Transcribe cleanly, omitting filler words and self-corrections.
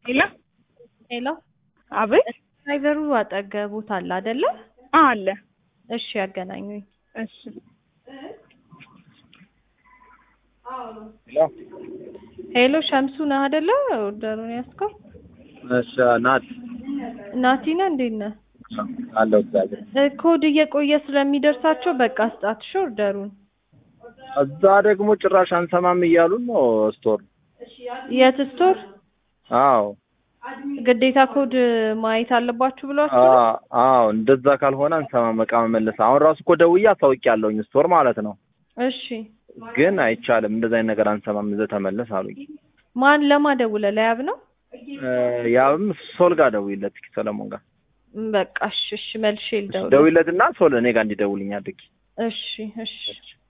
ሄሎ ሄሎ አቤት ድራይቨሩ አጠገቦት አለ አይደለ? አለ። እሺ ያገናኙኝ። እሺ ሄሎ ሄሎ ሸምሱ ነህ አይደለ? ኦርደሩን ያስከው? እሺ ናት ናቲና እንዴት ነህ? አለው እግዚአብሔር። ኮድ እየቆየ ስለሚደርሳቸው በቃ አስጣት ኦርደሩን። እዛ ደግሞ ጭራሽ አንሰማም እያሉን ነው ስቶር። የት ስቶር? አዎ ግዴታ ኮድ ማየት አለባችሁ ብሏችሁ? አዎ እንደዛ ካልሆነ አንሰማም በቃ መመለስ። አሁን ራሱ እኮ ደውዬ አሳውቂያለሁኝ ስቶር ማለት ነው። እሺ ግን አይቻልም እንደዛ አይነት ነገር አንሰማም እዛ ተመለስ አሉኝ። ማን ለማደውለ ለያብ ነው? ያብም ሶል ጋር ደውይለት ሰለሞን ጋር። በቃ እሺ መልሼ ልደውል። ደውይለትና ሶል እኔ ጋር እንዲደውልኝ አድርጊ። እሺ